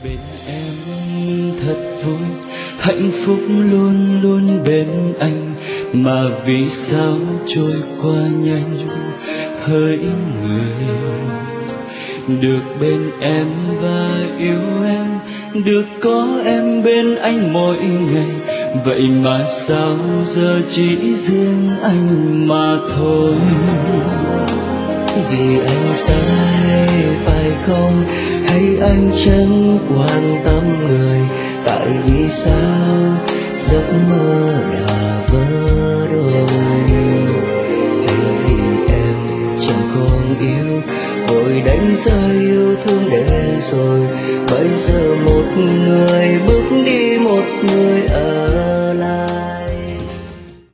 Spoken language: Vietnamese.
bên em thật vui, hạnh phúc luôn luôn bên anh, mà vì sao trôi qua nhanh hỡi người. Được bên em và yêu em, được có em bên anh mỗi ngày, vậy mà sao giờ chỉ riêng anh mà thôi. Vì anh sai phải không, hay anh chẳng quan tâm người? Tại vì sao giấc mơ đã vỡ đôi? Hay vì em chẳng còn yêu, vội đánh rơi yêu thương để rồi bây giờ một người bước đi một người ở